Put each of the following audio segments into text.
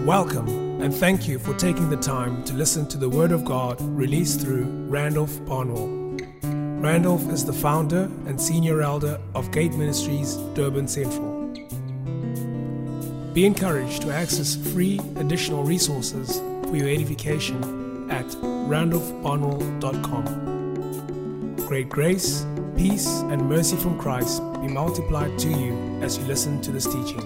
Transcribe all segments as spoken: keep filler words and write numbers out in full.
Welcome and thank you for taking the time to listen to the Word of God released through Randolph Barnwell. Randolph is the founder and senior elder of Gate Ministries, Durban Central. Be encouraged to access free additional resources for your edification at randolph barnwell dot com. Great grace, peace, and mercy from Christ be multiplied to you as you listen to this teaching.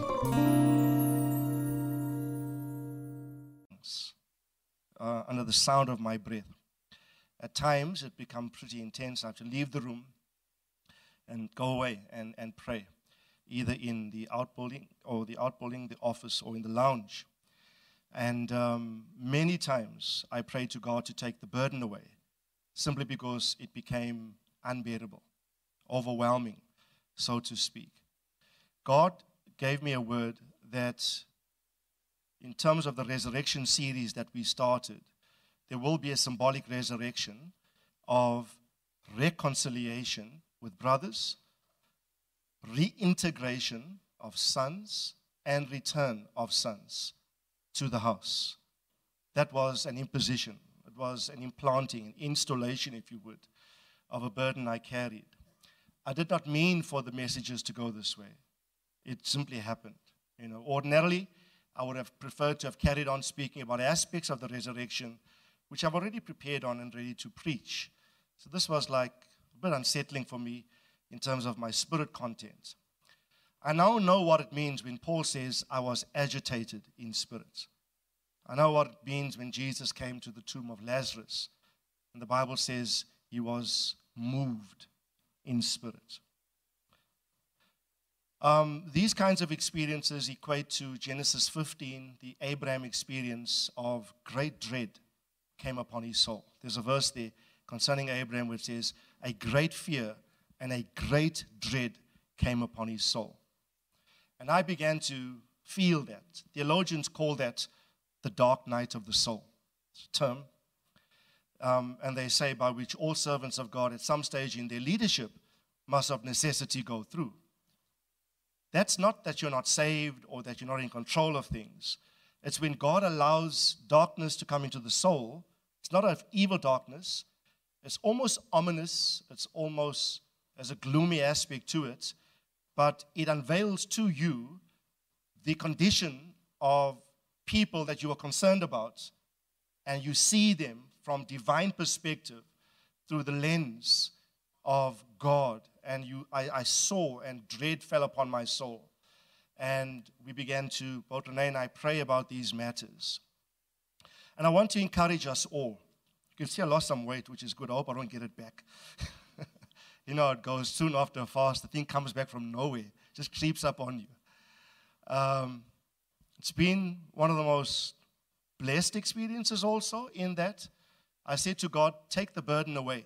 Uh, under the sound of my breath. At times, it becomes pretty intense. I have to leave the room and go away and, and pray, either in the outbuilding or the outbuilding, the office, or in the lounge. And um, many times, I pray to God to take the burden away, simply because it became unbearable, overwhelming, so to speak. God gave me a word that in terms of the resurrection series that we started, there will be a symbolic resurrection of reconciliation with brothers, reintegration of sons, and return of sons to the house. That was an imposition. It was an implanting, an installation, if you would, of a burden I carried. I did not mean for the messages to go this way. It simply happened. You know, ordinarily, I would have preferred to have carried on speaking about aspects of the resurrection, which I've already prepared on and ready to preach. So this was like a bit unsettling for me in terms of my spirit content. I now know what it means when Paul says, I was agitated in spirit. I know what it means when Jesus came to the tomb of Lazarus, and the Bible says he was moved in spirit. Um, these kinds of experiences equate to Genesis fifteen, the Abraham experience of great dread came upon his soul. There's a verse there concerning Abraham which says, a great fear and a great dread came upon his soul. And I began to feel that. Theologians call that the dark night of the soul. It's a term. Um, and they say by which all servants of God at some stage in their leadership must of necessity go through. That's not that you're not saved or that you're not in control of things. It's when God allows darkness to come into the soul. It's not an evil darkness. It's almost ominous. It's almost has a gloomy aspect to it. But it unveils to you the condition of people that you are concerned about. And you see them from divine perspective through the lens of God. And you, I, I saw, and dread fell upon my soul. And we began to, both Renee and I, pray about these matters. And I want to encourage us all. You can see I lost some weight, which is good. I hope I don't get it back. You know, it goes soon after a fast. The thing comes back from nowhere. It just creeps up on you. Um, it's been one of the most blessed experiences also in that I said to God, take the burden away.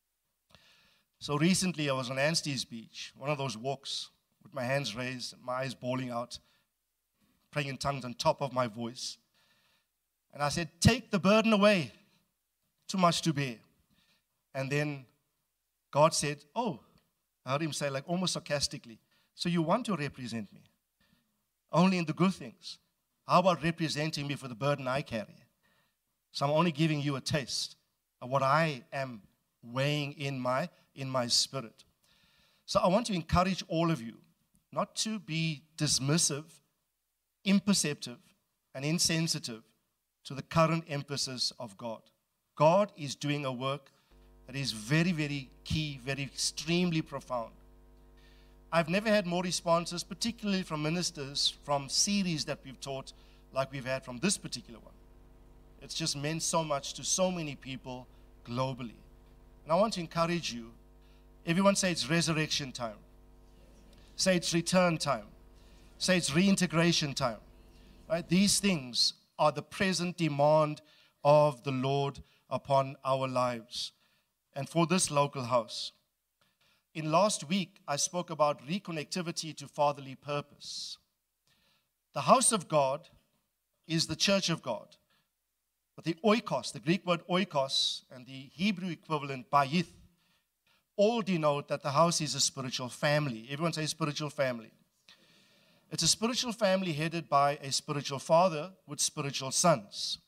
So recently I was on Anstey's Beach, one of those walks with my hands raised, my eyes bawling out, praying in tongues on top of my voice. And I said, take the burden away, too much to bear. And then God said, oh, I heard him say like almost sarcastically, so you want to represent me, only in the good things. How about representing me for the burden I carry? So I'm only giving you a taste of what I am weighing in my in my spirit. So I want to encourage all of you not to be dismissive, imperceptive, and insensitive to the current emphasis of God. God is doing a work that is very, very key, very extremely profound. I've never had more responses, particularly from ministers, from series that we've taught, like we've had from this particular one. It's just meant so much to so many people globally. And I want to encourage you. Everyone say it's resurrection time. Say it's return time. Say it's reintegration time. Right? These things are the present demand of the Lord upon our lives and for this local house. In last week, I spoke about reconnectivity to fatherly purpose. The house of God is the church of God. But the oikos, the Greek word oikos, and the Hebrew equivalent bayith, all denote that the house is a spiritual family. Everyone say spiritual family. It's a spiritual family headed by a spiritual father with spiritual sons.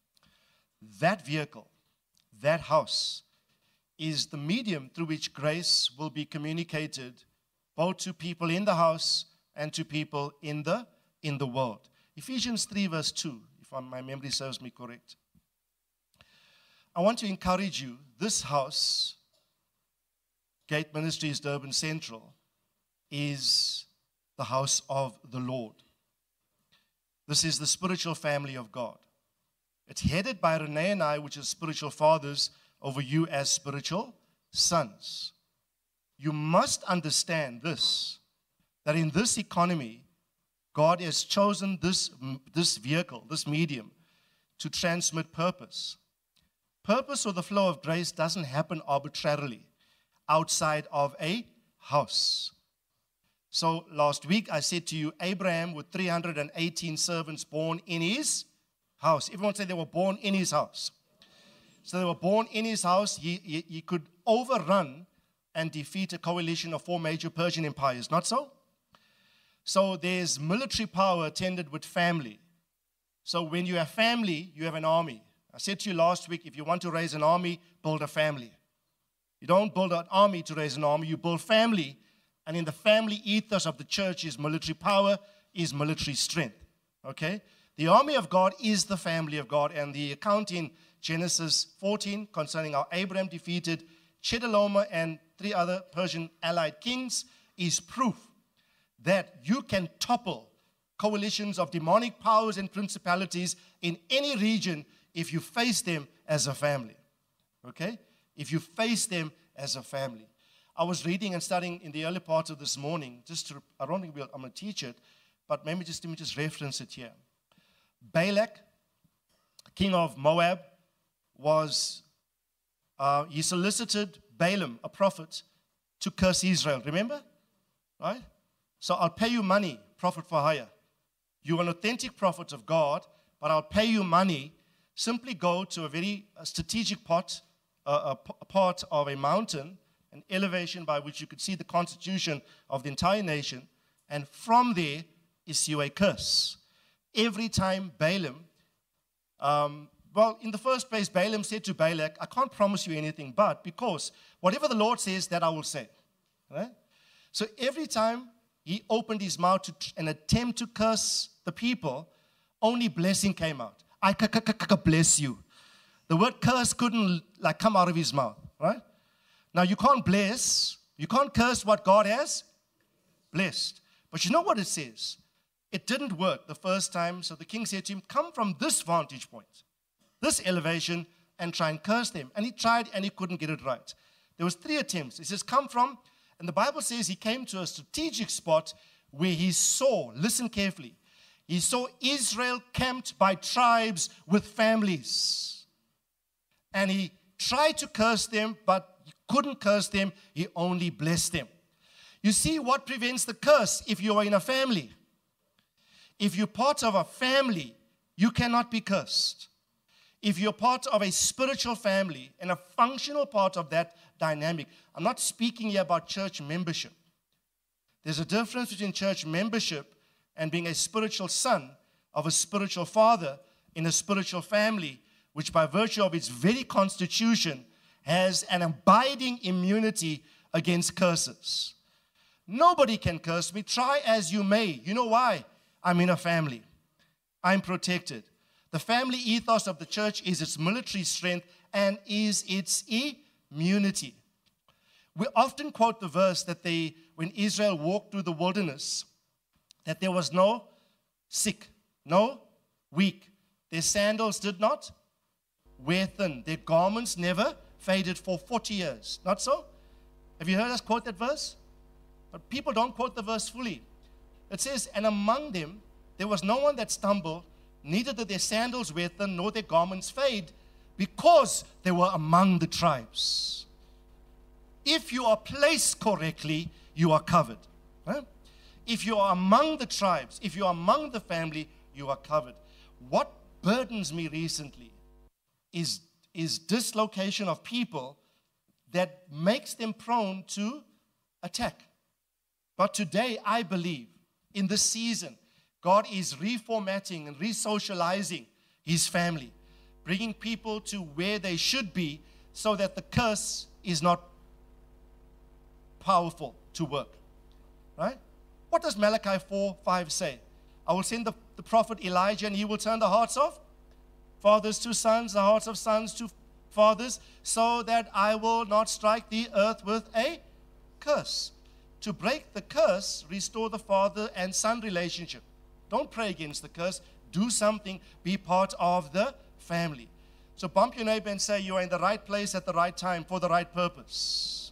That vehicle, that house, is the medium through which grace will be communicated both to people in the house and to people in the, in the world. Ephesians three verse two, if my memory serves me correct. I want to encourage you, this house, Gate Ministries Durban Central, is the house of the Lord. This is the spiritual family of God. It's headed by Renee and I, which is spiritual fathers over you as spiritual sons. You must understand this, that in this economy, God has chosen this, this vehicle, this medium, to transmit purpose. Purpose or the flow of grace doesn't happen arbitrarily outside of a house. So last week I said to you, Abraham with three hundred eighteen servants born in his house. Everyone said they were born in his house. So they were born in his house. He, he, he could overrun and defeat a coalition of four major Persian empires. Not so? So there's military power attended with family. So when you have family, you have an army. I said to you last week, if you want to raise an army, build a family. You don't build an army to raise an army, you build family. And in the family ethos of the church is military power, is military strength. Okay? The army of God is the family of God. And the account in Genesis fourteen concerning how Abraham defeated Chedorlaomer and three other Persian allied kings is proof that you can topple coalitions of demonic powers and principalities in any region if you face them as a family. Okay? If you face them as a family. I was reading and studying in the early part of this morning, just to, I don't think we'll, I'm going to teach it, but maybe just let me just reference it here. Balak, king of Moab, was, uh, he solicited Balaam, a prophet, to curse Israel. Remember? Right? So I'll pay you money, prophet for hire. You're an authentic prophet of God, but I'll pay you money. Simply go to a very a strategic part, uh, a, a part of a mountain, an elevation by which you could see the constitution of the entire nation, and from there issue a curse. Every time Balaam, um, well, in the first place, Balaam said to Balak, I can't promise you anything, but because whatever the Lord says, that I will say. Right? So every time he opened his mouth to an attempt to curse the people, only blessing came out. I bless you. The word curse couldn't like come out of his mouth, right? Now, you can't bless, you can't curse what God has blessed. But you know what it says? It didn't work the first time, so the king said to him, come from this vantage point, this elevation, and try and curse them. And he tried, and he couldn't get it right. There was three attempts. He says, come from, and the Bible says he came to a strategic spot where he saw, listen carefully, he saw Israel camped by tribes with families. And he tried to curse them, but he couldn't curse them. He only blessed them. You see what prevents the curse if you are in a family? If you're part of a family, you cannot be cursed. If you're part of a spiritual family and a functional part of that dynamic, I'm not speaking here about church membership. There's a difference between church membership and being a spiritual son of a spiritual father in a spiritual family, which by virtue of its very constitution has an abiding immunity against curses. Nobody can curse me. Try as you may. You know why? I'm in a family. I'm protected. The family ethos of the church is its military strength and is its immunity. We often quote the verse that they, when Israel walked through the wilderness, that there was no sick, no weak. Their sandals did not wear thin. Their garments never faded for forty years. Not so? Have you heard us quote that verse? But people don't quote the verse fully. It says, and among them, there was no one that stumbled, neither did their sandals wear thin, nor their garments fade, because they were among the tribes. If you are placed correctly, you are covered. Right? If you are among the tribes, if you are among the family, you are covered. What burdens me recently is, is dislocation of people that makes them prone to attack. But today, I believe in this season, God is reformatting and re-socializing his family, bringing people to where they should be so that the curse is not powerful to work. Right? What does Malachi four five say? I will send the, the prophet Elijah, and he will turn the hearts of fathers to sons, the hearts of sons to fathers, so that I will not strike the earth with a curse. To break the curse, restore the father and son relationship. Don't pray against the curse. Do something. Be part of the family. So bump your neighbor and say, you are in the right place at the right time for the right purpose.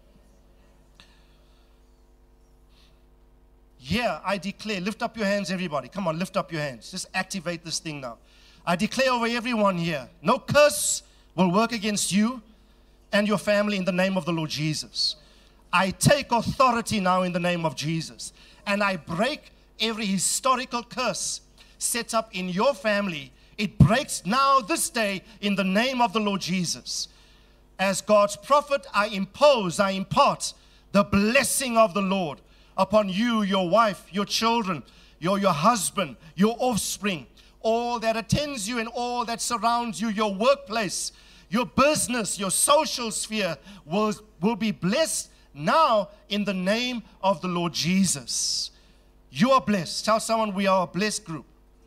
Yeah, I declare. Lift up your hands, everybody. Come on, lift up your hands. Just activate this thing now. I declare over everyone here, no curse will work against you and your family in the name of the Lord Jesus. I take authority now in the name of Jesus, and I break every historical curse set up in your family. It breaks now this day in the name of the Lord Jesus. As God's prophet, I impose, I impart the blessing of the Lord upon you, your wife, your children, your, your husband, your offspring, all that attends you and all that surrounds you, your workplace, your business, your social sphere will, will be blessed now in the name of the Lord Jesus. You are blessed. Tell someone we are a blessed group.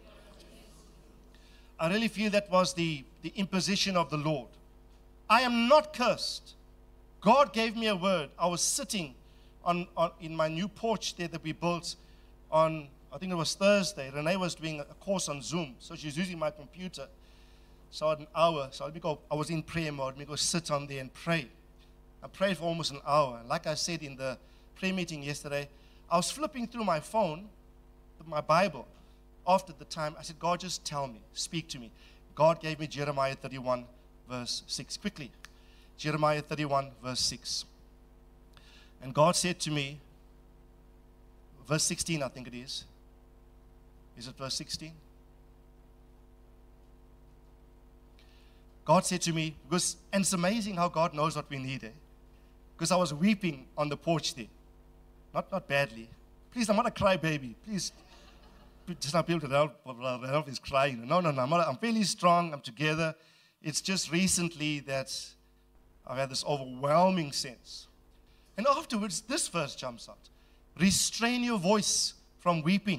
I really feel that was the, the imposition of the Lord. I am not cursed. God gave me a word. I was sitting on, on in my new porch there that we built on, I think it was Thursday. Renee was doing a course on Zoom, so she's using my computer. So I had an hour. So let me go, I was in prayer mode. Let me go sit on there and pray. I prayed for almost an hour. And like I said in the prayer meeting yesterday, I was flipping through my phone, my Bible. After the time, I said, God, just tell me, speak to me. God gave me Jeremiah thirty-one, verse six. Quickly, Jeremiah thirty-one, verse six. And God said to me, verse sixteen, I think it is. Is it verse sixteen? God said to me, because, and it's amazing how God knows what we need, eh? Because I was weeping on the porch there. Not, not badly. Please, I'm not a crybaby. Please. Just not be able to help, help is crying. No, no, no. I'm, not, I'm fairly strong. I'm together. It's just recently that I've had this overwhelming sense. And afterwards, this verse jumps out. Restrain your voice from weeping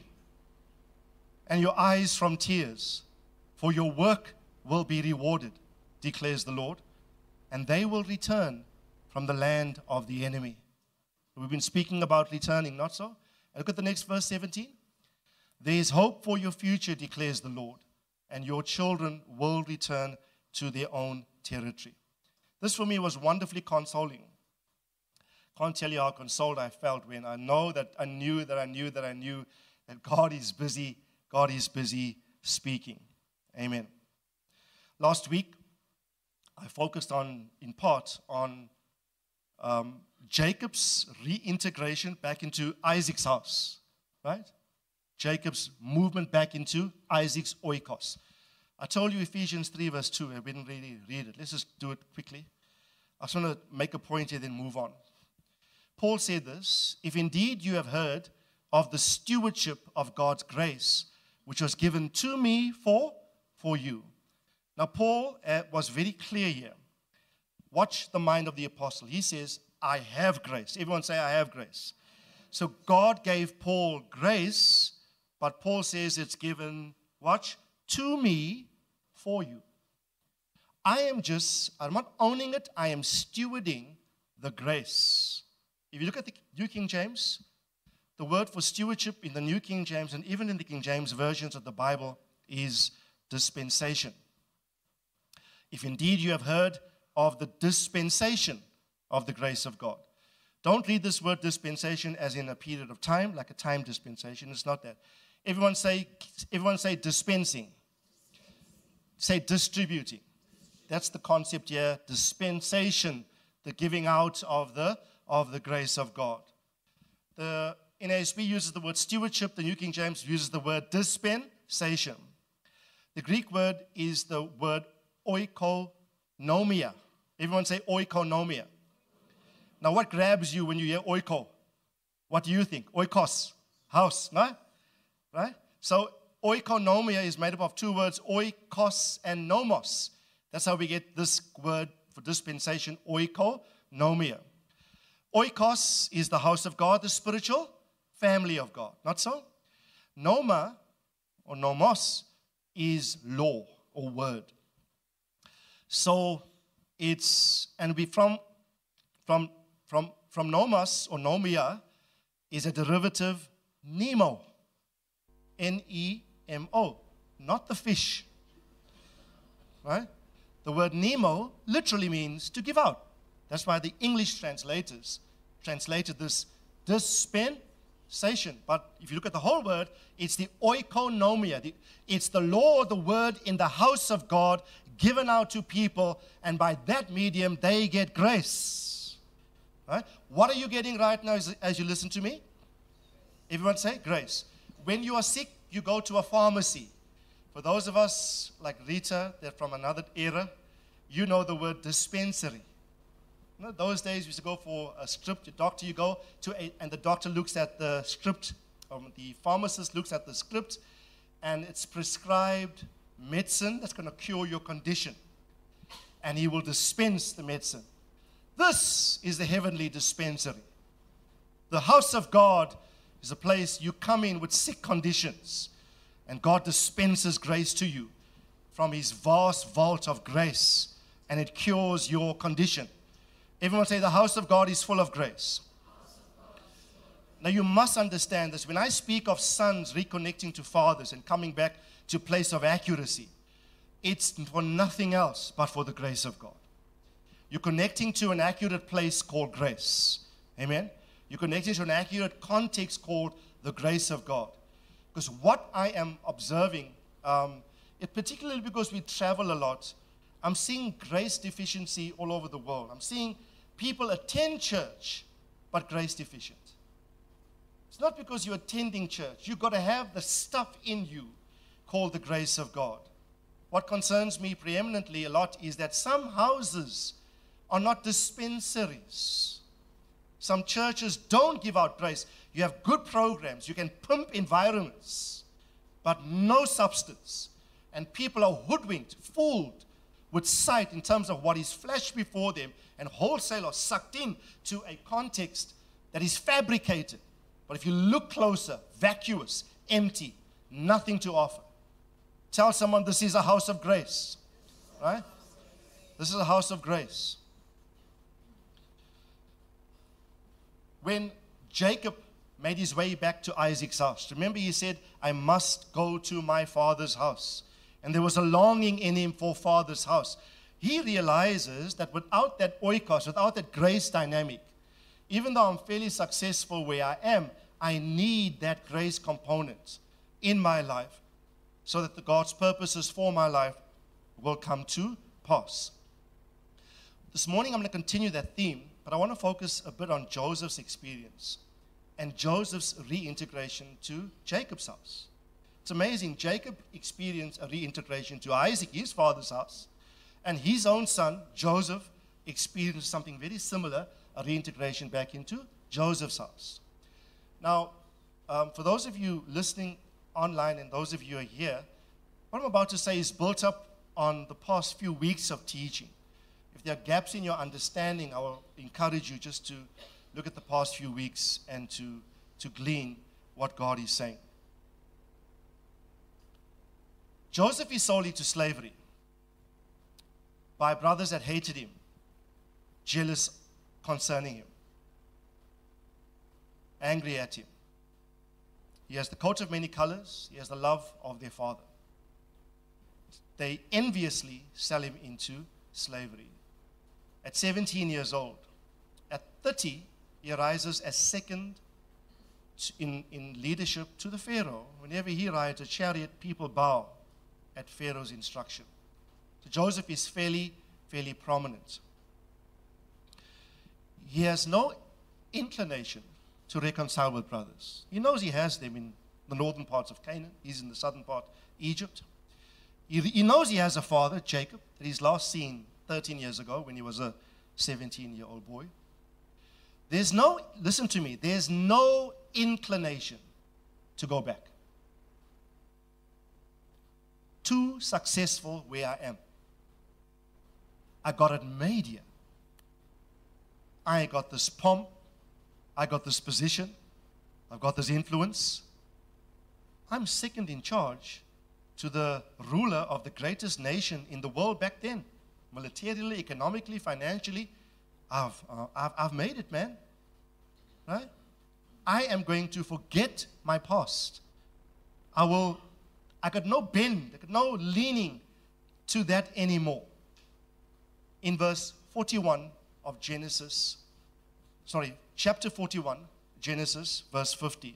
and your eyes from tears, for your work will be rewarded, declares the Lord, and they will return from the land of the enemy. We've been speaking about returning, not so? And look at the next verse, seventeen. There is hope for your future, declares the Lord, and your children will return to their own territory. This for me was wonderfully consoling. Can't tell you how consoled I felt when I know that I knew that I knew that I knew that God is busy, God is busy speaking. Amen. Last week, I focused on, in part, on um, Jacob's reintegration back into Isaac's house, right? Jacob's movement back into Isaac's oikos. I told you Ephesians three verse two. I didn't really read it. Let's just do it quickly. I just want to make a point here, then move on. Paul said this, if indeed you have heard of the stewardship of God's grace, which was given to me for, for you. Now, Paul uh, was very clear here. Watch the mind of the apostle. He says, I have grace. Everyone say, I have grace. So God gave Paul grace, but Paul says it's given, watch, to me for you. I am just, I'm not owning it, I am stewarding the grace. If you look at the New King James, the word for stewardship in the New King James and even in the King James versions of the Bible is dispensation. If indeed you have heard of the dispensation of the grace of God. Don't read this word dispensation as in a period of time, like a time dispensation. It's not that. Everyone say, everyone say dispensing. Say distributing. That's the concept here. Dispensation, the giving out of the, of the grace of God. The N A S B uses the word stewardship. The New King James uses the word dispensation. The Greek word is the word oikonomia. Everyone say oikonomia. Now, what grabs you when you hear oiko? What do you think? Oikos. House, no? Right? So oikonomia is made up of two words, oikos and nomos. That's how we get this word for dispensation, oikonomia. Oikos is the house of God, the spiritual family of God. Not so? Noma, or nomos, is law or word. So it's, and we from, from, from, from nomos or nomia is a derivative Nemo. N E M O. Not the fish. Right? The word Nemo literally means to give out. That's why the English translators translated this dispensation. But if you look at the whole word, it's the oikonomia. The, it's the law of the word in the house of God given out to people, and by that medium, they get grace. Right? What are you getting right now as, as you listen to me? Everyone say grace. When you are sick, you go to a pharmacy. For those of us like Rita, they're from another era, you know the word dispensary. You know, those days we used to go for a script, the doctor you go to, a, and the doctor looks at the script, um, the pharmacist looks at the script, and it's prescribed medicine that's going to cure your condition. And he will dispense the medicine. This is the heavenly dispensary. The house of God is a place you come in with sick conditions, and God dispenses grace to you from his vast vault of grace, and it cures your condition. Everyone say, the house of God is full of grace. Now you must understand this. When I speak of sons reconnecting to fathers and coming back to a place of accuracy, it's for nothing else but for the grace of God. You're connecting to an accurate place called grace. Amen? You're connecting to an accurate context called the grace of God. Because what I am observing, um, it, particularly because we travel a lot, I'm seeing grace deficiency all over the world. I'm seeing people attend church, but grace deficient. It's not because you're attending church. You've got to have the stuff in you called the grace of God. What concerns me preeminently a lot is that some houses are not dispensaries. Some churches don't give out grace. You have good programs. You can pimp environments, but no substance. And people are hoodwinked, fooled with sight in terms of what is flashed before them, and wholesale or sucked in to a context that is fabricated. But if you look closer, vacuous, empty, nothing to offer. Tell someone this is a house of grace. Right? This is a house of grace. When Jacob made his way back to Isaac's house, remember he said, I must go to my father's house. And there was a longing in him for father's house. He realizes that without that oikos, without that grace dynamic, even though I'm fairly successful where I am, I need that grace component in my life so that the God's purposes for my life will come to pass. This morning I'm going to continue that theme, but I want to focus a bit on Joseph's experience and Joseph's reintegration to Jacob's house. It's amazing. Jacob experienced a reintegration to Isaac, his father's house, and his own son, Joseph, experienced something very similar, a reintegration back into Joseph's house. Now, um, for those of you listening online and those of you who are here, what I'm about to say is built up on the past few weeks of teaching. If there are gaps in your understanding, I will encourage you just to look at the past few weeks and to, to glean what God is saying. Joseph is sold into slavery by brothers that hated him, jealous concerning him, angry at him. He has the coat of many colors. He has the love of their father. They enviously sell him into slavery. At seventeen years old, at thirty, he arises as second in, in leadership to the Pharaoh. Whenever he rides a chariot, people bow at Pharaoh's instruction. So Joseph is fairly, fairly prominent. He has no inclination to reconcile with brothers. He knows he has them in the northern parts of Canaan. He's in the southern part, Egypt. He, he knows he has a father, Jacob, that he's last seen thirteen years ago when he was a seventeen-year-old boy. There's no, listen to me, there's no inclination to go back. Too successful where I am. I got it made here. I got this pomp. I got this position. I've got this influence. I'm second in charge to the ruler of the greatest nation in the world back then. Militarily, economically, financially. I've, uh, I've, I've made it, man. Right? I am going to forget my past. I will, I got no bend, I got no leaning to that anymore. In verse forty-one of Genesis, sorry, chapter forty-one, Genesis, verse fifty.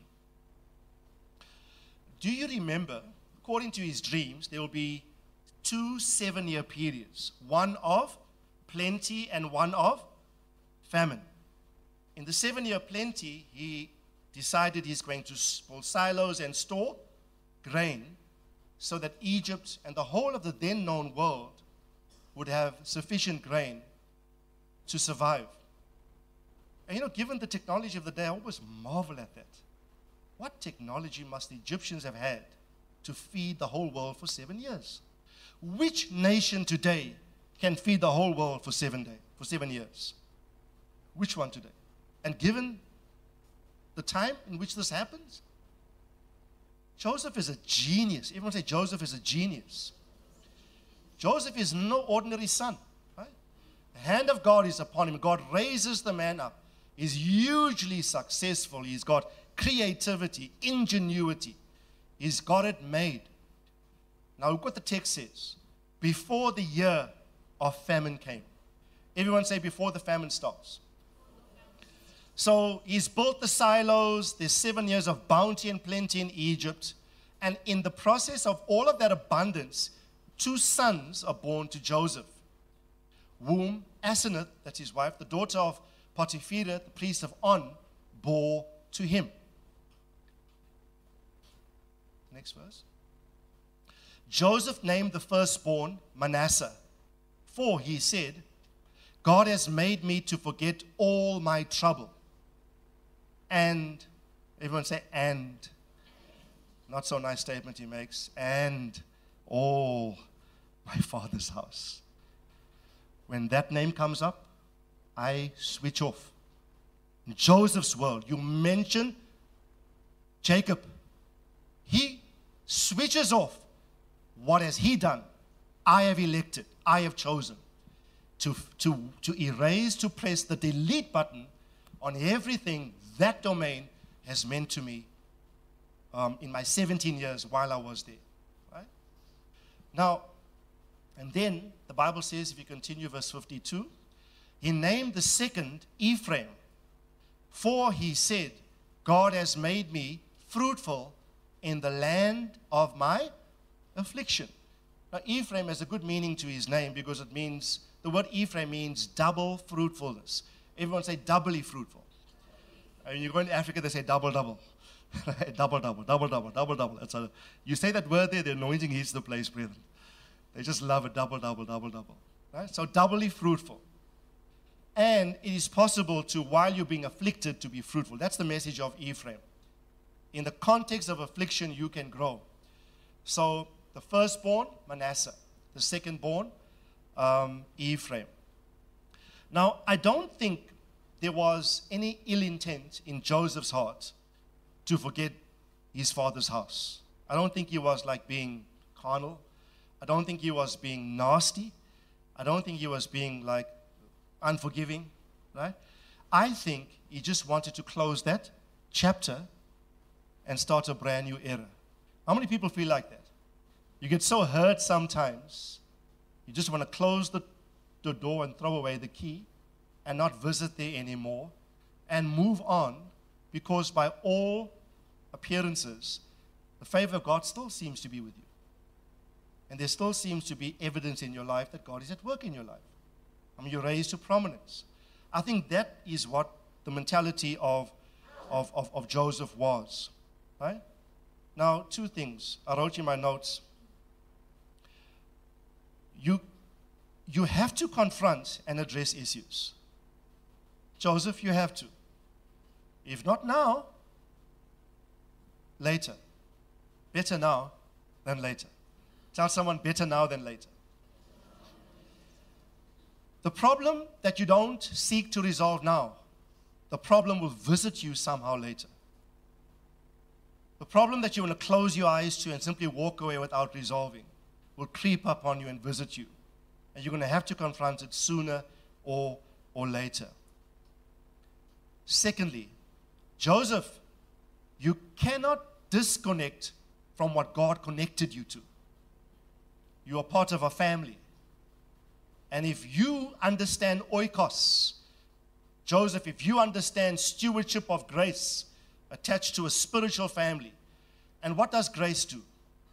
Do you remember, according to his dreams, there will be two seven-year periods, one of plenty and one of famine. In the seven-year plenty, he decided he's going to build silos and store grain so that Egypt and the whole of the then known world would have sufficient grain to survive. And you know, given the technology of the day, I always marvel at that. What technology must the Egyptians have had to feed the whole world for seven years? Which nation today can feed the whole world for seven days, for seven years? Which one today? And given the time in which this happens, Joseph is a genius. Everyone say Joseph is a genius. Joseph is no ordinary son. Right? The hand of God is upon him. God raises the man up. He's hugely successful. He's got creativity, ingenuity. He's got it made. Now look what the text says. Before the year of famine came. Everyone say before the famine starts. So he's built the silos. There's seven years of bounty and plenty in Egypt. And in the process of all of that abundance, two sons are born to Joseph. Whom Asenath, that's his wife, the daughter of Potiphera, the priest of On, bore to him. Next verse. Joseph named the firstborn Manasseh, for he said, God has made me to forget all my trouble. And, everyone say, and. Not so nice statement he makes. And all my father's house. When that name comes up, I switch off. In Joseph's world, you mention Jacob. He switches off. What has he done? I have elected. I have chosen. To, to, to erase, to press the delete button on everything that domain has meant to me um, in my seventeen years while I was there. Right? Now, and then the Bible says, if you continue verse fifty-two, he named the second Ephraim, for he said, God has made me fruitful in the land of my affliction. Now, Ephraim has a good meaning to his name because it means, the word Ephraim means double fruitfulness. Everyone say doubly fruitful. I mean, you go into Africa, they say double, double. double, double, double, double, double, double. It's a, you say that word there, the anointing hits the place, brethren. They just love it, double, double, double, double. Right? So doubly fruitful. And it is possible to, while you're being afflicted, to be fruitful. That's the message of Ephraim. In the context of affliction, you can grow. So the firstborn, Manasseh. The secondborn, um, Ephraim. Now, I don't think there was any ill intent in Joseph's heart to forget his father's house. I don't think he was like being carnal. I don't think he was being nasty. I don't think he was being like unforgiving, right? I think he just wanted to close that chapter and start a brand new era. How many people feel like that? You get so hurt sometimes, you just want to close the, the door and throw away the key and not visit there anymore and move on, because by all appearances, the favor of God still seems to be with you. And there still seems to be evidence in your life that God is at work in your life. I mean, you're raised to prominence. I think that is what the mentality of, of, of, of Joseph was. Right? Now, two things. I wrote in my notes. You, you have to confront and address issues. Joseph, you have to. If not now, later. Better now than later. Tell someone, better now than later. The problem that you don't seek to resolve now, the problem will visit you somehow later. The problem that you want to close your eyes to and simply walk away without resolving will creep up on you and visit you. And you're going to have to confront it sooner or, or later. Secondly, Joseph, you cannot disconnect from what God connected you to. You are part of a family. And if you understand oikos, Joseph, if you understand stewardship of grace attached to a spiritual family, and what does grace do?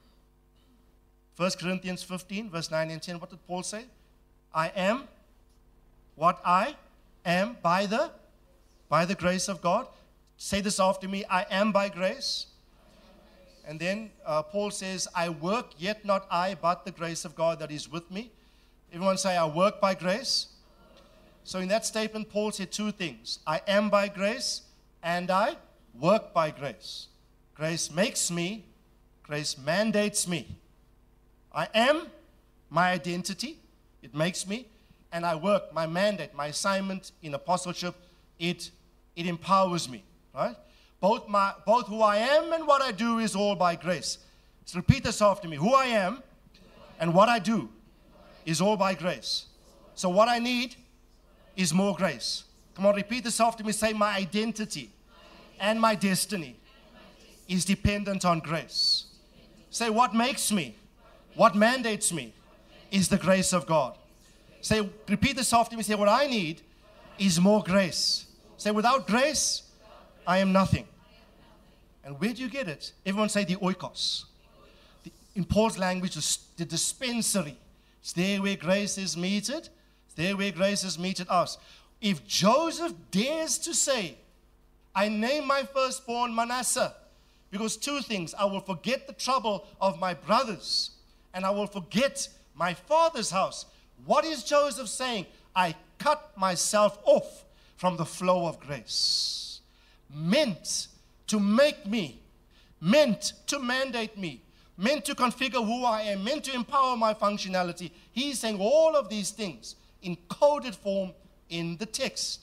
First Corinthians fifteen, verse nine and ten, what did Paul say? I am what I am by the, by the grace of God. Say this after me, I am by grace. And then uh, Paul says, I work, yet not I, but the grace of God that is with me. Everyone say, I work by grace. So in that statement, Paul said two things. I am by grace, and I work by grace. Grace makes me, grace mandates me. I am my identity, it makes me, and I work, my mandate, my assignment in apostleship, it, it empowers me, right? Both, my, both who I am and what I do is all by grace. So repeat this after me. Who I am and what I do is all by grace. So what I need is more grace. Come on, repeat this after me. Say, my identity and my destiny is dependent on grace. Say, what makes me, what mandates me is the grace of God. Say, repeat this after me. Say, what I need is more grace. Say, without grace, I am nothing. And where do you get it? Everyone say the oikos. The, in Paul's language, the, the dispensary. It's there where grace is meted. It's there where grace is meted us. If Joseph dares to say, I name my firstborn Manasseh, because two things, I will forget the trouble of my brothers, and I will forget my father's house. What is Joseph saying? I cut myself off from the flow of grace. Meant to make me, meant to mandate me, meant to configure who I am, meant to empower my functionality. He's saying all of these things in coded form in the text.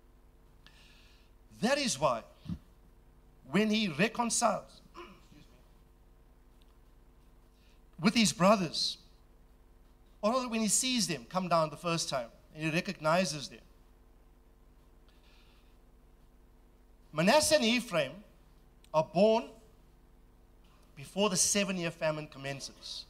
That is why when he reconciles with his brothers, or when he sees them come down the first time and he recognizes them, Manasseh and Ephraim are born before the seven-year famine commences.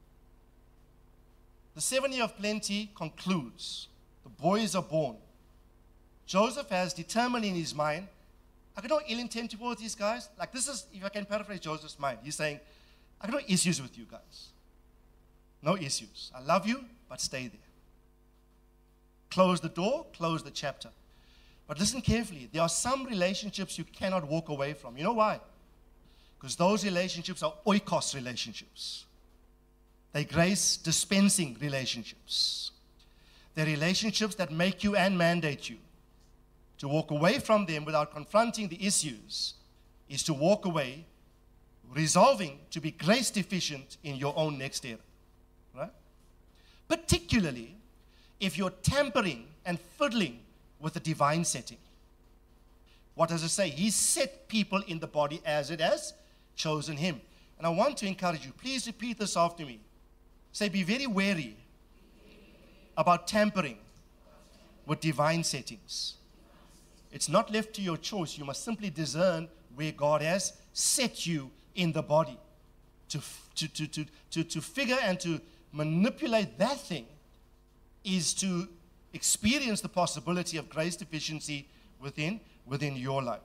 The seven year of plenty concludes. The boys are born. Joseph has determined in his mind, I got no ill intent towards these guys. Like this is, if I can paraphrase Joseph's mind, he's saying, I got no issues with you guys. No issues. I love you, but stay there. Close the door, close the chapter. But listen carefully. There are some relationships you cannot walk away from. You know why? Because those relationships are oikos relationships. They're grace dispensing relationships. They're relationships that make you and mandate you. To walk away from them without confronting the issues is to walk away resolving to be grace deficient in your own next era. Right? Particularly if you're tampering and fiddling with the divine setting. What does it say? He set people in the body as it has chosen him. And I want to encourage you, please repeat this after me. Say, be very wary about tampering with divine settings. It's not left to your choice. You must simply discern where God has set you in the body. To, to, to, to, to, to figure and to manipulate that thing is to experience the possibility of grace deficiency within, within your life.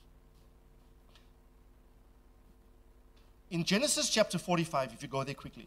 In Genesis chapter forty-five, if you go there quickly.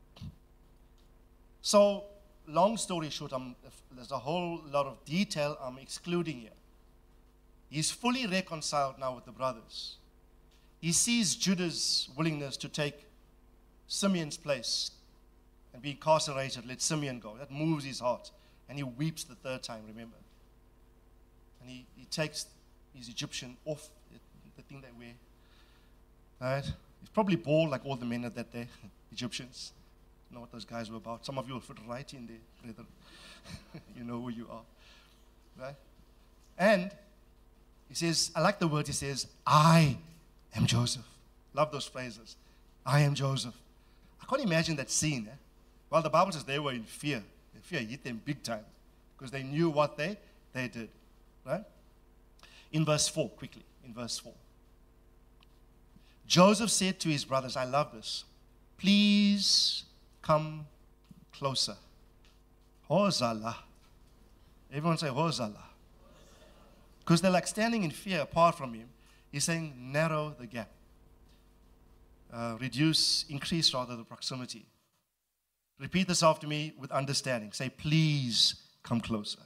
So, long story short, I'm, there's a whole lot of detail I'm excluding here. He's fully reconciled now with the brothers. He sees Judah's willingness to take Simeon's place and be incarcerated, let Simeon go. That moves his heart. And he weeps the third time, remember. And he, he takes his Egyptian off, the, the thing they wear. Right? He's probably bald like all the men of that day, Egyptians. You know what those guys were about. Some of you will fit right in there, brethren. You know who you are. Right? And he says, I like the word, he says, I am Joseph. Love those phrases. I am Joseph. I can't imagine that scene. Eh? Well, the Bible says they were in fear. The fear hit them big time because they knew what they, they did. Right? In verse four, quickly, in verse four. Joseph said to his brothers, I love this, please come closer. Hosala. Everyone say Hosala. Because they're like standing in fear apart from him. He's saying, narrow the gap. Uh, reduce, increase rather the proximity. Repeat this after me with understanding. Say, please come closer.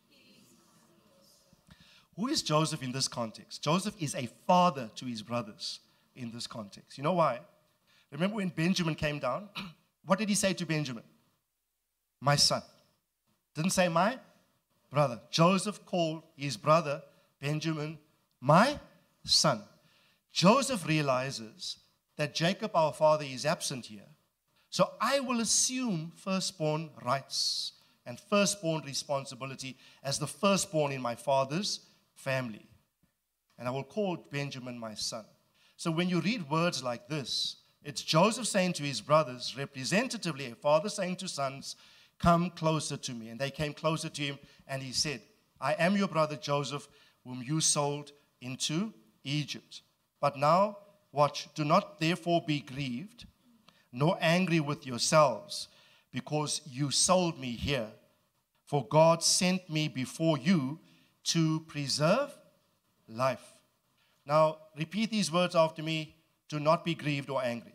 Who is Joseph in this context? Joseph is a father to his brothers in this context. You know why? Remember when Benjamin came down? What did he say to Benjamin? My son. Didn't say my brother. Joseph called his brother Benjamin my son. Joseph realizes that Jacob, our father, is absent here. So I will assume firstborn rights and firstborn responsibility as the firstborn in my father's family. And I will call Benjamin my son. So when you read words like this, it's Joseph saying to his brothers, representatively, a father saying to sons, come closer to me. And they came closer to him, and he said, I am your brother Joseph, whom you sold into Egypt. But now, watch, do not therefore be grieved, nor angry with yourselves, because you sold me here. For God sent me before you to preserve life. Now, repeat these words after me. Do not be grieved or angry.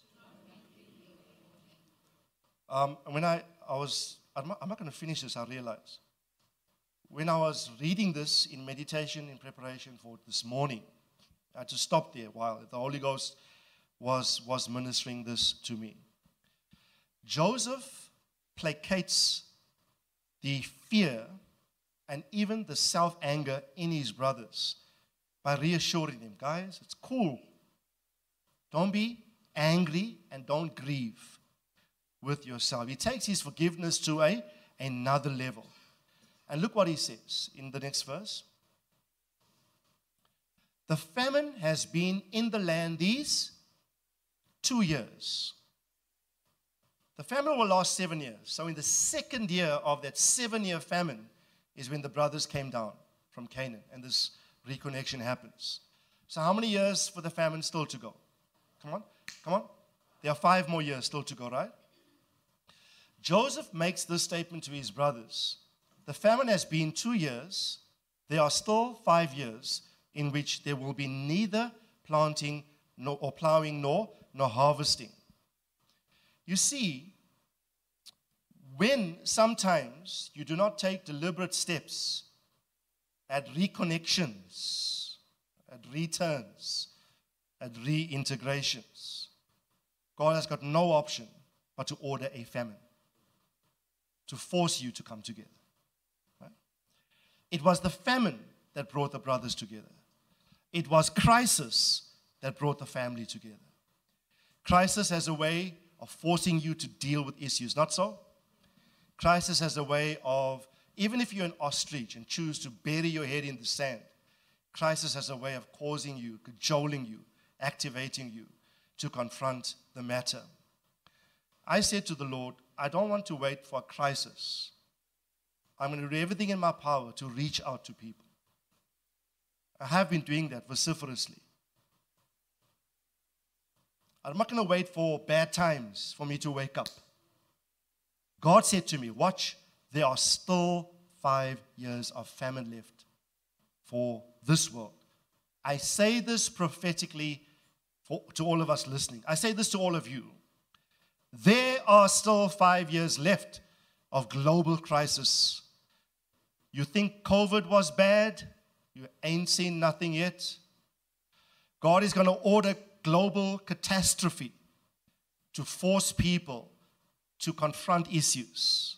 Um, when I, I was, I'm not, I'm not going to finish this, I realize. When I was reading this in meditation, in preparation for this morning, I had to stop there a while. The Holy Ghost was, was ministering this to me. Joseph placates the fear and even the self-anger in his brothers by reassuring them, guys, it's cool. Don't be angry and don't grieve with yourself. He takes his forgiveness to a, another level. And look what he says in the next verse. The famine has been in the land these two years. The famine will last seven years. So in the second year of that seven-year famine is when the brothers came down from Canaan and this reconnection happens. So how many years for the famine still to go? Come on, come on. There are five more years still to go, right? Joseph makes this statement to his brothers. The famine has been two years. There are still five years in which there will be neither planting nor, or plowing nor, nor harvesting. You see, when sometimes you do not take deliberate steps at reconnections, at returns, at reintegrations, God has got no option but to order a famine, to force you to come together. Right? It was the famine that brought the brothers together. It was crisis that brought the family together. Crisis has a way of forcing you to deal with issues, not so? Crisis has a way of, even if you're an ostrich and choose to bury your head in the sand, crisis has a way of causing you, cajoling you, activating you to confront the matter. I said to the Lord, I don't want to wait for a crisis. I'm going to do everything in my power to reach out to people. I have been doing that vociferously. I'm not going to wait for bad times for me to wake up. God said to me, watch, there are still five years of famine left for this world. I say this prophetically for, to all of us listening. I say this to all of you. There are still five years left of global crisis. You think COVID was bad? You ain't seen nothing yet. God is going to order global catastrophe to force people to confront issues.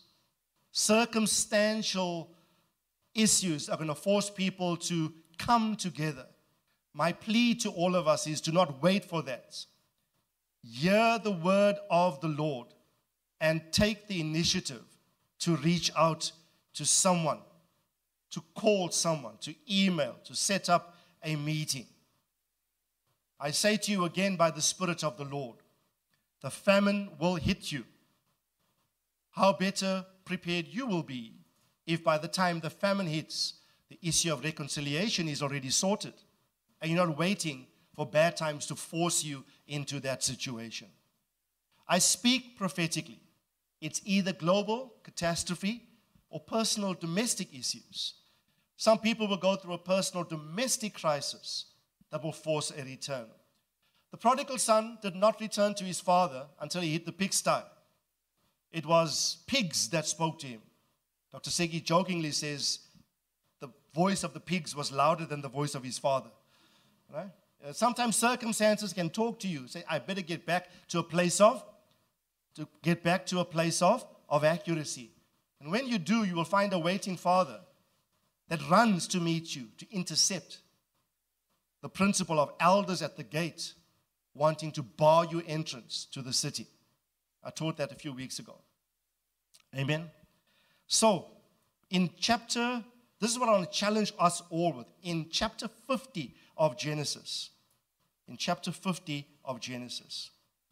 Circumstantial issues are going to force people to come together. My plea to all of us is do not wait for that. Hear the word of the Lord and take the initiative to reach out to someone, to call someone, to email, to set up a meeting. I say to you again by the Spirit of the Lord, the famine will hit you. How better prepared you will be if by the time the famine hits, the issue of reconciliation is already sorted, and you're not waiting for bad times to force you into that situation. I speak prophetically. It's either global catastrophe or personal domestic issues. Some people will go through a personal domestic crisis that will force a return. The prodigal son did not return to his father until he hit the pigsty. It was pigs that spoke to him. Doctor Segi jokingly says the voice of the pigs was louder than the voice of his father. Right? Uh, sometimes circumstances can talk to you. Say, I better get back to a place of, to get back to a place of, of accuracy. And when you do, you will find a waiting father that runs to meet you, to intercept. The principle of elders at the gate wanting to bar you entrance to the city. I taught that a few weeks ago. Amen. So, in chapter, this is what I want to challenge us all with. In chapter fifty of Genesis, in chapter fifty of Genesis,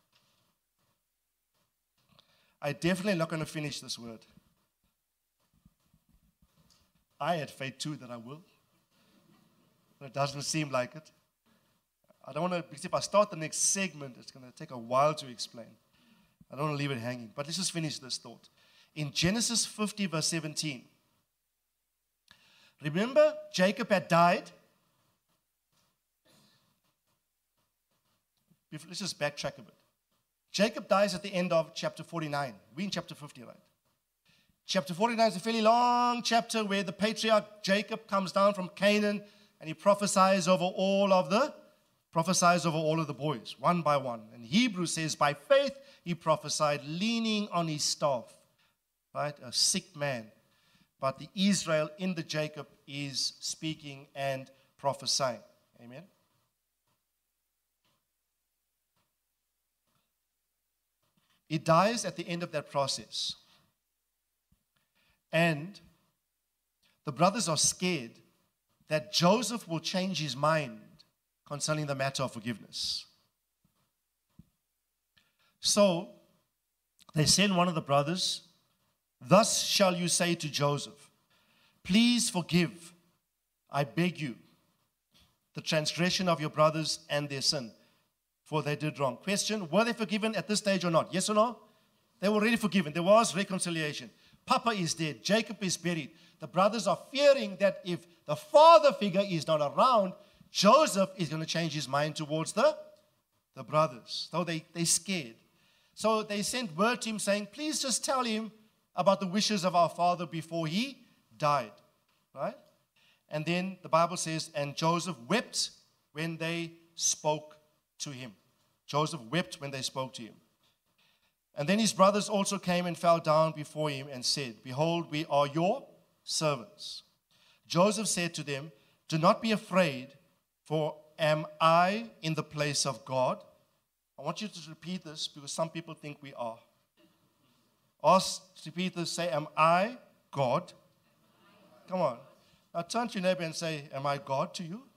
I definitely not going to finish this word. I had faith too that I will, but it doesn't seem like it. I don't want to, because if I start the next segment, it's going to take a while to explain. I don't want to leave it hanging, but let's just finish this thought. In Genesis fifty, verse seventeen, remember Jacob had died? Let's just backtrack a bit. Jacob dies at the end of chapter forty-nine. We're in chapter fifty, right? Chapter forty-nine is a fairly long chapter where the patriarch Jacob comes down from Canaan and he prophesies over all of the prophesies over all of the boys, one by one. And Hebrews says, by faith he prophesied, leaning on his staff, right? A sick man. But the Israel in the Jacob is speaking and prophesying. Amen. He dies at the end of that process. And the brothers are scared that Joseph will change his mind concerning the matter of forgiveness. So they send one of the brothers, thus shall you say to Joseph, please forgive, I beg you, the transgression of your brothers and their sin, for they did wrong. Question, were they forgiven at this stage or not? Yes or no? They were already forgiven. There was reconciliation. Papa is dead. Jacob is buried. The brothers are fearing that if the father figure is not around, Joseph is going to change his mind towards the, the brothers. So they, they're scared. So they sent word to him saying, please just tell him about the wishes of our father before he died. Right? And then the Bible says, and Joseph wept when they spoke to him. Joseph wept when they spoke to him. And then his brothers also came and fell down before him and said, behold, we are your servants. Joseph said to them, do not be afraid, for am I in the place of God? I want you to repeat this because some people think we are. Ask, repeat this, say, am I God? Come on. Now turn to your neighbor and say, am I God to you?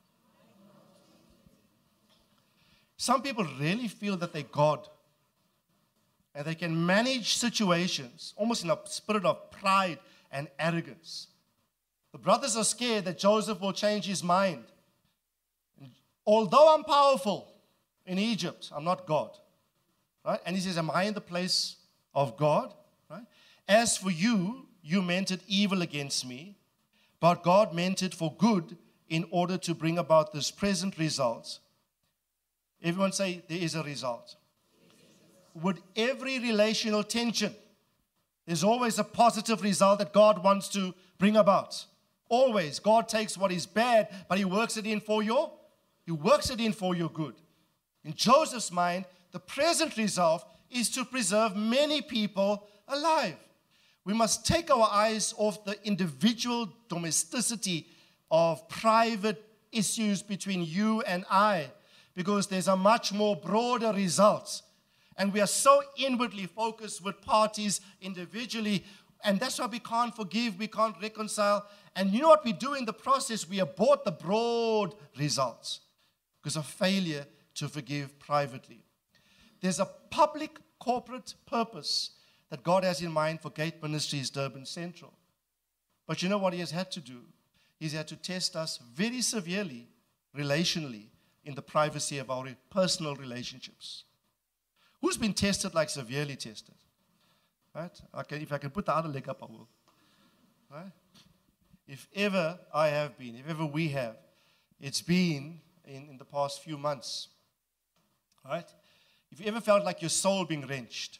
Some people really feel that they're God. And they can manage situations almost in a spirit of pride and arrogance. The brothers are scared that Joseph will change his mind. Although I'm powerful in Egypt, I'm not God. Right? And he says, am I in the place of God? Right? As for you, you meant it evil against me, but God meant it for good in order to bring about this present result. Everyone say, there is a result. With every relational tension, there's always a positive result that God wants to bring about. Always. God takes what is bad, but he works it in for your, he works it in for your good. In Joseph's mind, the present result is to preserve many people alive. We must take our eyes off the individual domesticity of private issues between you and I, because there's a much more broader result. And we are so inwardly focused with parties individually, and that's why we can't forgive, we can't reconcile. And you know what we do in the process? We abort the broad results because of failure to forgive privately. There's a public corporate purpose that God has in mind for Gate Ministries Durban Central. But you know what He has had to do? He's had to test us very severely, relationally, in the privacy of our personal relationships. Who's been tested like severely tested? Right? Okay, if I can put the other leg up, I will. Right? If ever I have been, if ever we have, it's been in, in the past few months. Right? If you ever felt like your soul being wrenched,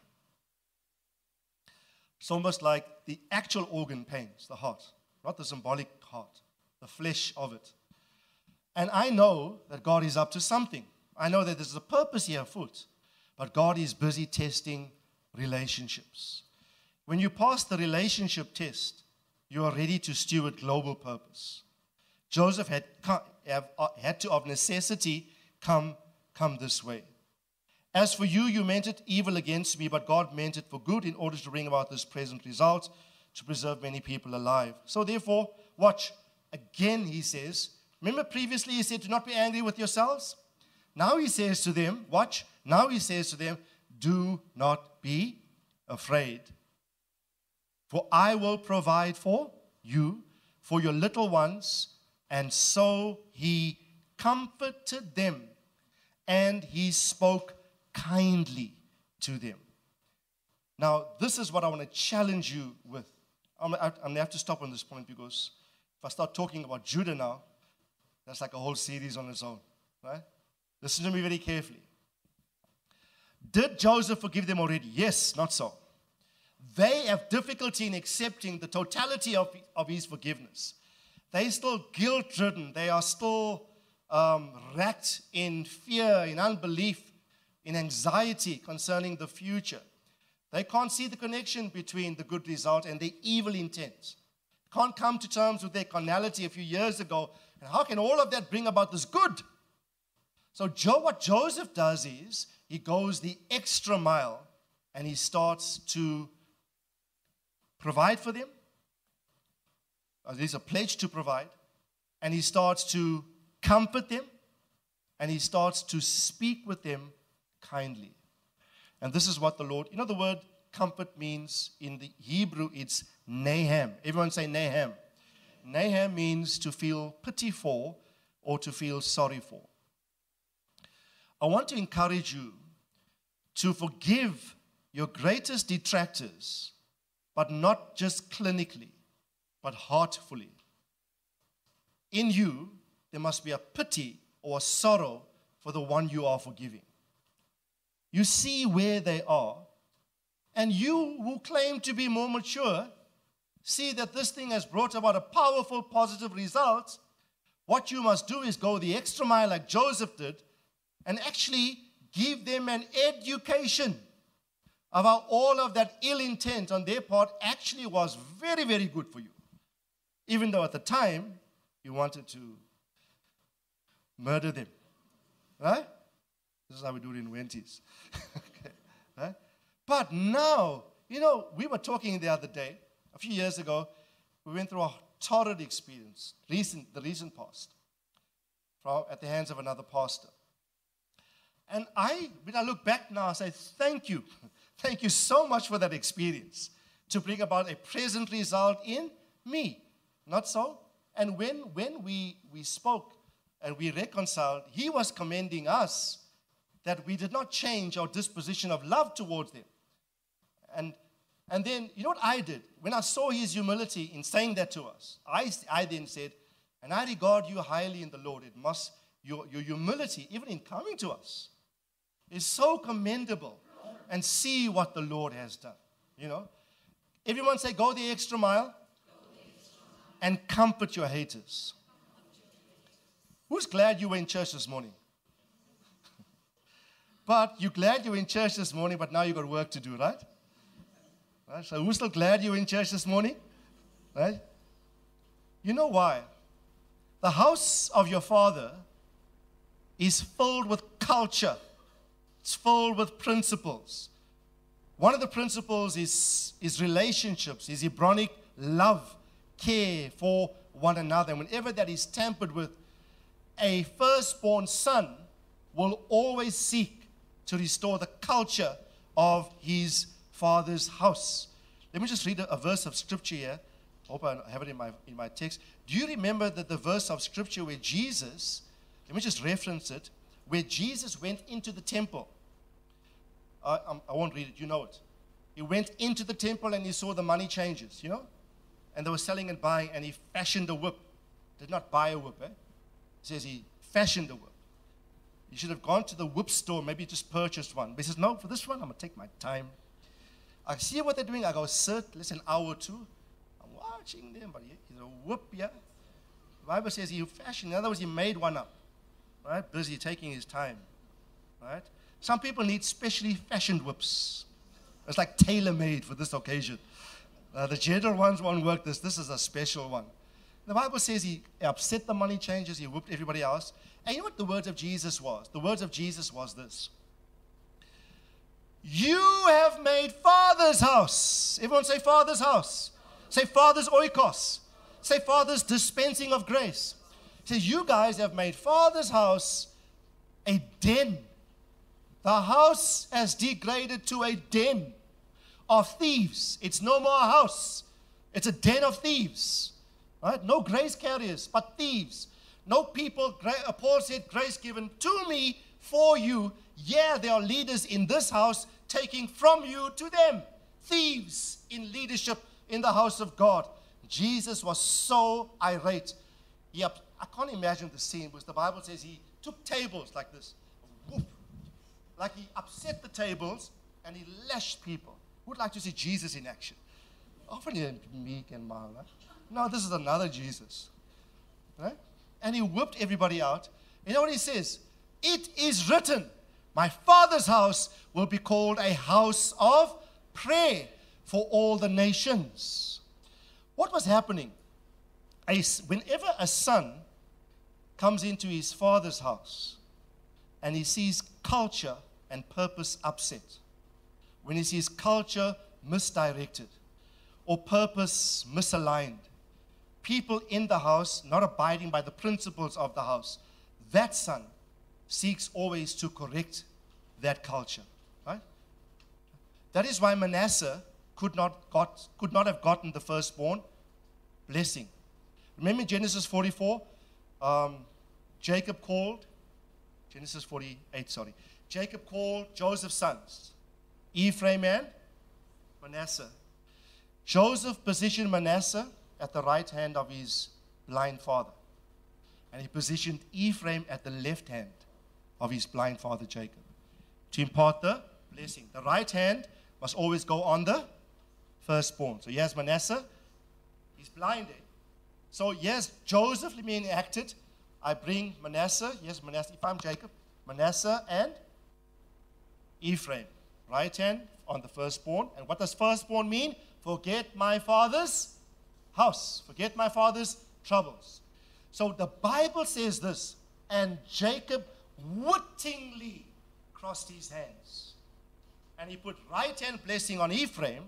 it's almost like the actual organ pains, the heart, not the symbolic heart, the flesh of it. And I know that God is up to something. I know that there's a purpose here afoot, but God is busy testing relationships. When you pass the relationship test, you are ready to steward global purpose. Joseph had, have, had to, of necessity, come, come this way. As for you, you meant it evil against me, but God meant it for good in order to bring about this present result, to preserve many people alive. So therefore, watch. Again, he says, remember previously he said, do not be angry with yourselves. Now he says to them, watch. Now he says to them, do not be afraid. For I will provide for you, for your little ones. And so he comforted them, and he spoke kindly to them. Now, this is what I want to challenge you with. I'm, I'm going to have to stop on this point, because if I start talking about Judah now, that's like a whole series on its own, right? Listen to me very carefully. Did Joseph forgive them already? Yes, not so. They have difficulty in accepting the totality of, of his forgiveness. They're still guilt-ridden. They are still um, racked in fear, in unbelief, in anxiety concerning the future. They can't see the connection between the good result and the evil intent. Can't come to terms with their carnality a few years ago. And how can all of that bring about this good? So Joe, what Joseph does is, he goes the extra mile and he starts to provide for them. There's a pledge to provide. And he starts to comfort them. And he starts to speak with them kindly. And this is what the Lord, you know the word comfort means in the Hebrew, it's Naham. Everyone say Naham. Naham means to feel pity for or to feel sorry for. I want to encourage you to forgive your greatest detractors, but not just clinically, but heartfully. In you, there must be a pity or a sorrow for the one you are forgiving. You see where they are, and you who claim to be more mature see that this thing has brought about a powerful, positive result. What you must do is go the extra mile like Joseph did and actually give them an education about all of that ill intent on their part actually was very, very good for you. Even though at the time, you wanted to murder them. Right? This is how we do it in Wendy's. Okay. Right? But now, you know, we were talking the other day, a few years ago, we went through a torrid experience, recent, the recent past, from, at the hands of another pastor. And I, when I look back now, I say, thank you. Thank you so much for that experience to bring about a present result in me. Not so? And when, when we, we spoke and we reconciled, he was commending us that we did not change our disposition of love towards them. And, and then, you know what I did? When I saw his humility in saying that to us, I, I then said, and I regard you highly in the Lord. It must, your, your humility, even in coming to us, is so commendable. And see what the Lord has done. You know? Everyone say, go the extra mile. And comfort your haters. Who's glad you were in church this morning? But you're glad you were in church this morning, but now you've got work to do, right? Right? So who's still glad you were in church this morning? Right? You know why? The house of your father is filled with culture. It's filled with principles. One of the principles is, is relationships, is Hebronic love, care for one another. And whenever that is tampered with, a firstborn son will always seek to restore the culture of his father's house. Let me just read a, a verse of scripture here. I hope I have it in my, in my text. Do you remember that the verse of scripture where Jesus, let me just reference it, where Jesus went into the temple? I, I won't read it, you know it. He went into the temple and he saw the money changers, you know? And they were selling and buying, and he fashioned a whip. Did not buy a whip, eh? He says he fashioned a whip. He should have gone to the whip store, maybe just purchased one. But he says, no, for this one, I'm going to take my time. I see what they're doing. I go sit, listen, an hour or two. I'm watching them, but he's a whip, yeah? The Bible says he fashioned. In other words, he made one up, right? Busy taking his time, right? Some people need specially fashioned whips. It's like tailor-made for this occasion. Uh, the general ones won't work this. This is a special one. The Bible says he upset the money changers. He whipped everybody else. And you know what the words of Jesus was? The words of Jesus was this. You have made Father's house. Everyone say Father's house. Say Father's oikos. Say Father's dispensing of grace. He says, you guys have made Father's house a den. The house has degraded to a den of thieves. It's no more a house. It's a den of thieves. Right? No grace carriers, but thieves. No people, Paul said, grace given to me for you. Yeah, there are leaders in this house taking from you to them. Thieves in leadership in the house of God. Jesus was so irate. He, I can't imagine the scene because the Bible says he took tables like this. Whoop. Like he upset the tables and he lashed people. Who would like to see Jesus in action? Often you're meek and mild. Right? No, this is another Jesus. Right? And he whipped everybody out. You know what he says? It is written, my Father's house will be called a house of prayer for all the nations. What was happening? A, whenever a son comes into his father's house and he sees culture and purpose upset, when he sees culture misdirected or purpose misaligned, people in the house not abiding by the principles of the house, that son seeks always to correct that culture. Right? That is why Manasseh could not, got, could not have gotten the firstborn blessing. Remember Genesis forty-four? Um, Jacob called, Genesis forty-eight, sorry. Jacob called Joseph's sons, Ephraim and Manasseh. Joseph positioned Manasseh at the right hand of his blind father. And he positioned Ephraim at the left hand of his blind father Jacob to impart the blessing. The right hand must always go on the firstborn. So here's Manasseh. He's blinded. So here's Joseph. Let me enact it. I bring Manasseh. Yes, Manasseh. If I'm Jacob, Manasseh and Ephraim. Right hand on the firstborn. And what does firstborn mean? Forget my father's house. Forget my father's troubles. So the Bible says this, and Jacob wittingly crossed his hands. And he put right hand blessing on Ephraim,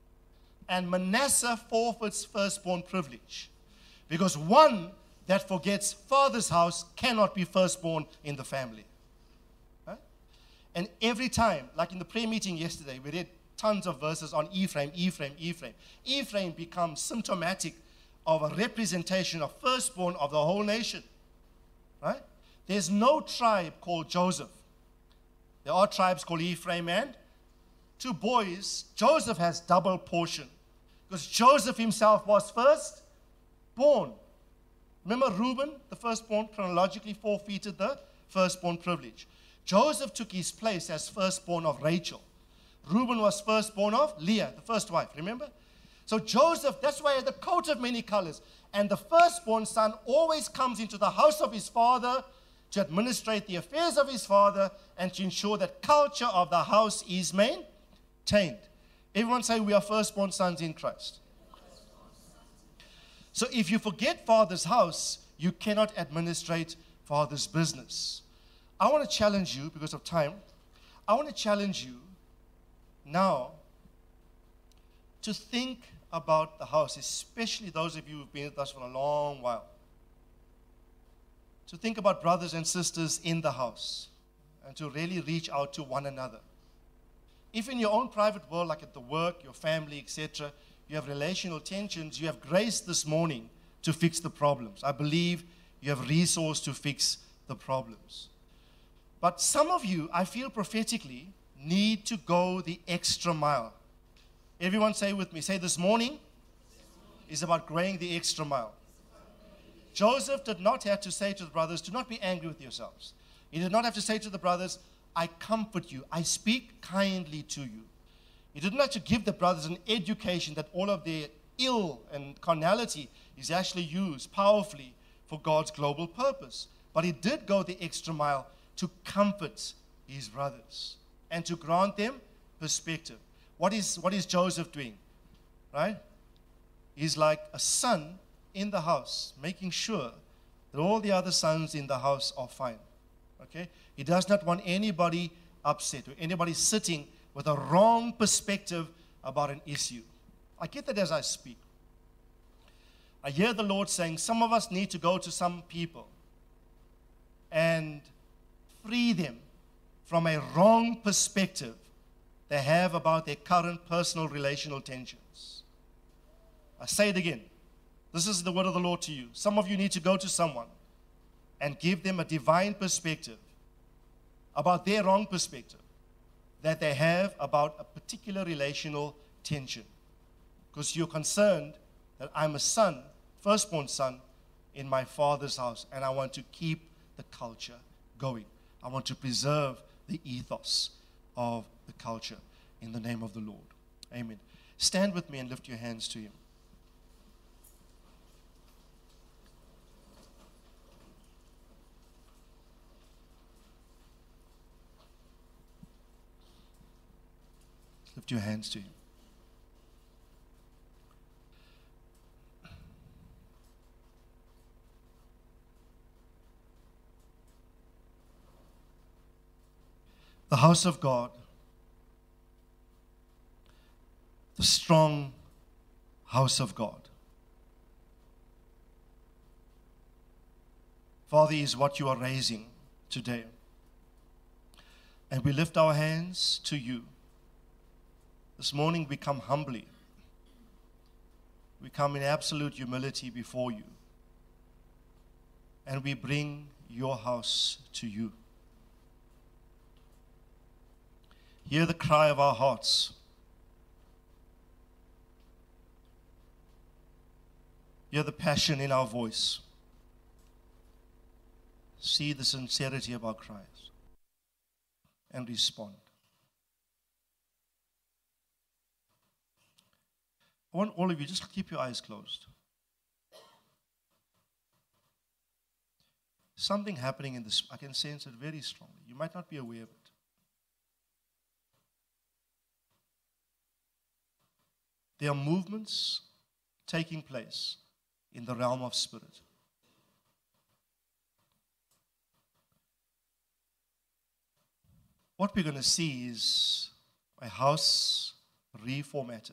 and Manasseh forfeits firstborn privilege. Because one that forgets father's house cannot be firstborn in the family. Right? And every time, like in the prayer meeting yesterday, we read tons of verses on Ephraim, Ephraim, Ephraim. Ephraim becomes symptomatic of a representation of firstborn of the whole nation. Right? There's no tribe called Joseph. There are tribes called Ephraim and two boys. Joseph has double portion because Joseph himself was first born. Remember Reuben, the firstborn, chronologically forfeited the firstborn privilege. Joseph took his place as firstborn of Rachel. Reuben was firstborn of Leah, the first wife, remember? So Joseph, that's why he had the coat of many colors. And the firstborn son always comes into the house of his father to administrate the affairs of his father and to ensure that culture of the house is maintained. Everyone say we are firstborn sons in Christ. So if you forget father's house, you cannot administrate Father's business. I want to challenge you, because of time, I want to challenge you now to think about the house, especially those of you who've been with us for a long while. To think about brothers and sisters in the house and to really reach out to one another. If in your own private world, like at the work, your family, et cetera, you have relational tensions, you have grace this morning to fix the problems. I believe you have resource to fix the problems. But some of you, I feel prophetically, need to go the extra mile. Everyone say with me, say this morning is about going the extra mile. Joseph did not have to say to the brothers, do not be angry with yourselves. He did not have to say to the brothers, I comfort you, I speak kindly to you. He didn't have to give the brothers an education that all of their ill and carnality is actually used powerfully for God's global purpose. But he did go the extra mile to comfort his brothers and to grant them perspective. What is, what is Joseph doing? Right? He's like a son in the house, making sure that all the other sons in the house are fine. Okay? He does not want anybody upset or anybody sitting with a wrong perspective about an issue. I get that as I speak. I hear the Lord saying, some of us need to go to some people and free them from a wrong perspective they have about their current personal relational tensions. I say it again. This is the word of the Lord to you. Some of you need to go to someone and give them a divine perspective about their wrong perspective that they have about a particular relational tension. Because you're concerned that I'm a son, firstborn son, in my father's house, and I want to keep the culture going. I want to preserve the ethos of the culture in the name of the Lord. Amen. Stand with me and lift your hands to him. Lift your hands to him. The house of God, the strong house of God. Father, is what you are raising today. And we lift our hands to you. This morning we come humbly. We come in absolute humility before you. And we bring your house to you. Hear the cry of our hearts. Hear the passion in our voice. See the sincerity of our cries and respond. I want all of you, just keep your eyes closed. Something happening in this, I can sense it very strongly. You might not be aware of it. There are movements taking place in the realm of spirit. What we're going to see is a house reformatted,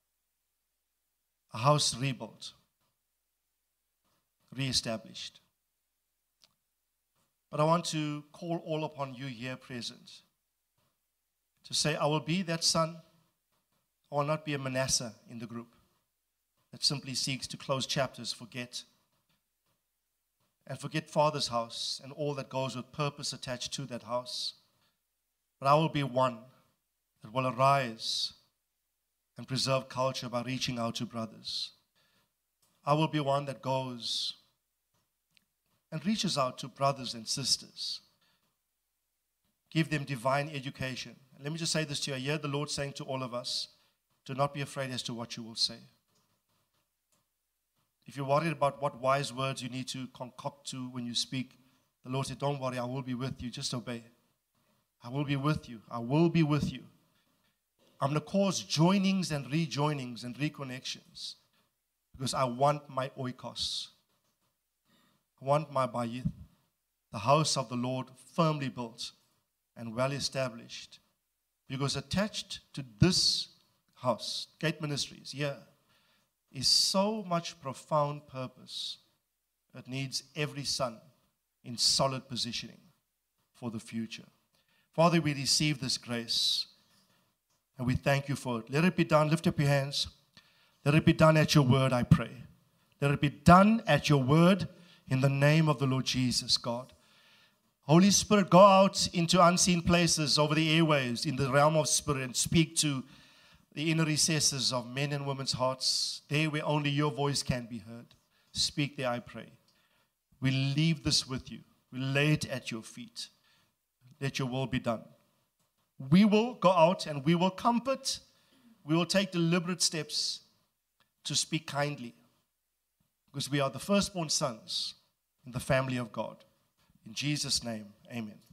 a house rebuilt, reestablished. But I want to call all upon you here present to say, I will be that son. I will not be a Manasseh in the group that simply seeks to close chapters, forget, and forget Father's house and all that goes with purpose attached to that house. But I will be one that will arise and preserve culture by reaching out to brothers. I will be one that goes and reaches out to brothers and sisters. Give them divine education. And let me just say this to you. I hear the Lord saying to all of us, do not be afraid as to what you will say. If you're worried about what wise words you need to concoct to when you speak, the Lord said, don't worry, I will be with you. Just obey. I will be with you. I will be with you. I'm going to cause joinings and rejoinings and reconnections because I want my oikos. I want my bayith, the house of the Lord, firmly built and well established. Because attached to this house, Gate Ministries, here, is so much profound purpose. It needs every son in solid positioning for the future. Father, we receive this grace and we thank you for it. Let it be done. Lift up your hands. Let it be done at your word, I pray. Let it be done at your word in the name of the Lord Jesus, God. Holy Spirit, go out into unseen places over the airwaves in the realm of spirit and speak to the inner recesses of men and women's hearts, there where only your voice can be heard. Speak there, I pray. We leave this with you. We lay it at your feet. Let your will be done. We will go out and we will comfort. We will take deliberate steps to speak kindly, because we are the firstborn sons in the family of God. In Jesus' name, amen.